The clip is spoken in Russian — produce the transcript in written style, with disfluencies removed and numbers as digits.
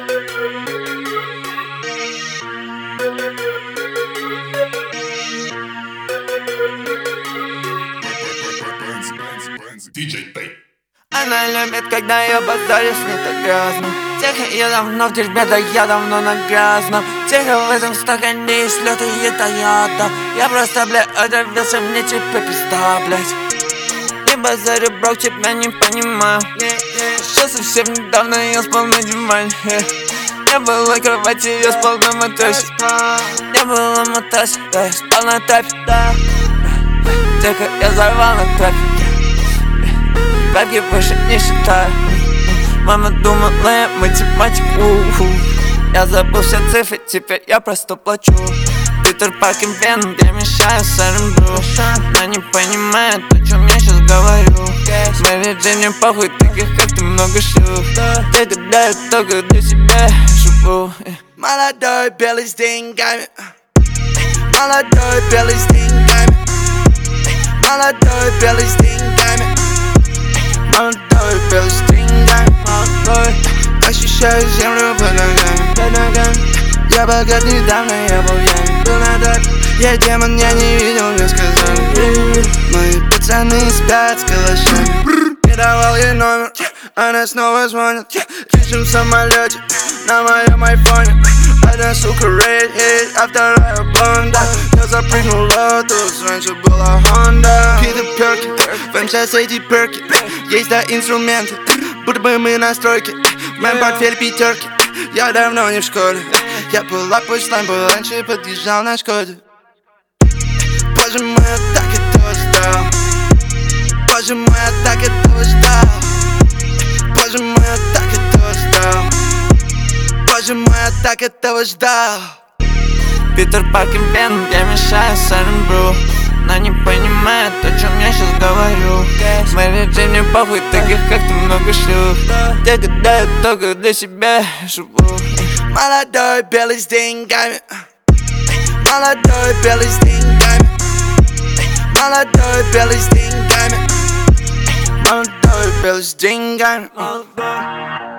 Она любит, когда я базарю с ней так грязно. Тихо, я давно в дерьме, да я давно на грязном. Тихо, в этом стакане есть лёд и яда. Я просто, бля, отравился, мне теперь пизда, блядь. Не базарю, брок, тебя не понимаю. Сейчас совсем недавно я спал на диване. Не было кровати, я спал на матрасе. Не было матрасе, да я спал на тапе. Тихо, я взорвал на тапе. Бабки выше не считаю. Мама думала, я математик. Я забыл все цифры, теперь я просто плачу. Питер Паркер Веном, я мешаю с R&B. Она не понимает, о чем я сейчас говорю. Мэри Джейн, мне похуй, таких как ты много шлюх. Ты когда я только для себя живу. Молодой белый с деньгами. Молодой белый с деньгами. Молодой белый с деньгами. Молодой белый с деньгами. Ощущаю землю под ногами. Я богат недавно, я был пьян. Был на даче, я демон, я не видел, мне сказали. Мои пацаны спят с калашами. Не давал ей номер, она снова звонит. Кричим в самолете на моем айфоне. Одна сука рейд, а вторая бонда. Я запрыгнула, тут раньше была Honda. Питер Перки, в МЧС эти перки. Есть да инструменты, будто бы мы на стройке. В моем портфеле пятерки, я давно не в школе. Я была пучлайн, был раньше подъезжал на Шкоде. Боже мой, я так этого ждал. Боже мой, я так этого ждал. Боже мой, я так этого ждал. Боже мой, я так этого ждал. Питер Паркер Веном, я мешаю с R&B. Она не понимает, о чем я сейчас говорю. Мэри Джейн, мне похуй, таких как ты много шлюх. Я когда я только для себя живу. Молодой белый с деньгами. Молодой белый с деньгами. Молодой белый с деньгами. Молодой белый с деньгами.